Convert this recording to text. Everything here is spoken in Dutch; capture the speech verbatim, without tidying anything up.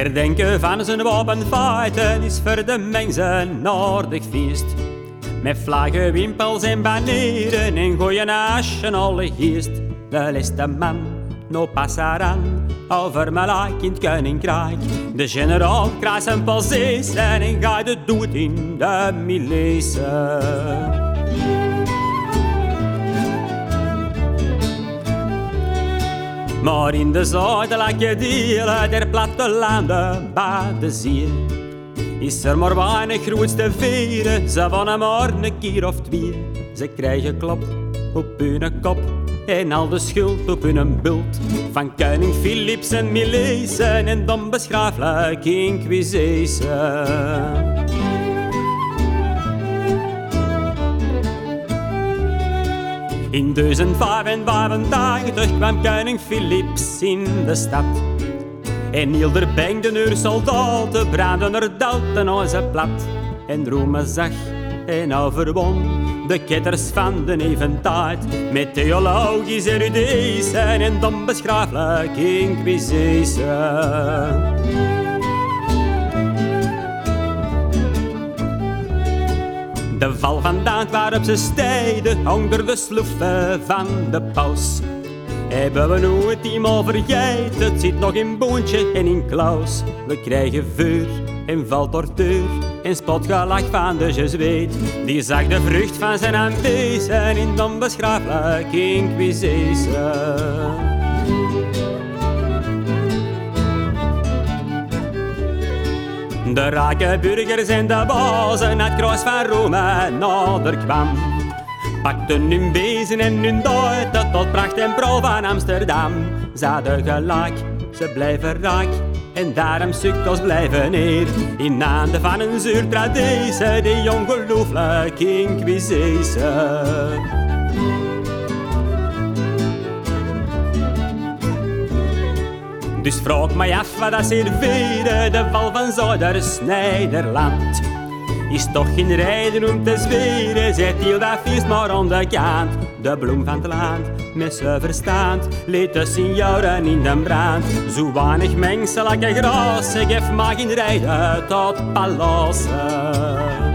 herdenken van zijn wapenfeiten is voor de mensen een aardig feest. Met vlaggen, wimpels en banieren en gooien asje en alle geest. De leste man, no passaran, over Malak in het koninkrijk. De generaal krijgt zijn possessie en gaat het dood in de militie. Maar in de zuidelijke delen der plattelanden bij de zee is er maar weinig groots te vieren. Ze wonen maar een keer of twee. Ze krijgen klop op hun kop en al de schuld op hun bult. Van koning Philips en Miliezen en de onbeschrijfelijke inquisitie. In duizend vijfenvijftig kwam koning Philips in de stad. En heel der bengden uur soldaten brandden er dalten onze plat. En Rome zag en overwon de ketters van de eventijd. Met theologische eruditie en de onbeschrijfelijke inquisitie. De val van Daad op zijn steden onder de sloeven van de paus. Hebben we nooit eenmaal vergeten, het zit nog in Boontje en in Klaus. We krijgen vuur en valtortuur en spotgelach van de Jezuïet. Die zag de vrucht van zijn ambitie in de onbeschrijfelijke inquisitie. De rijke burgers en de bazen het kruis van Rome nader kwam. Pakten hun bezen en hun duiten tot pracht en pro van Amsterdam. Ze hadden gelijk, ze blijven rijk en daarom sukkels blijven neer. In handen van een zuur traditie, die ongelooflijke inquisitie. Dus vraag mij af wat dat serveerde, de val van Zuiders-Nederland. Is toch geen reden om te zweren, zet heel dat feest maar aan de kant. De bloem van het land, met zuiver staand, leed de senioren in de brand. Zo weinig menselijke grassen, geef maar geen rijden tot palassen.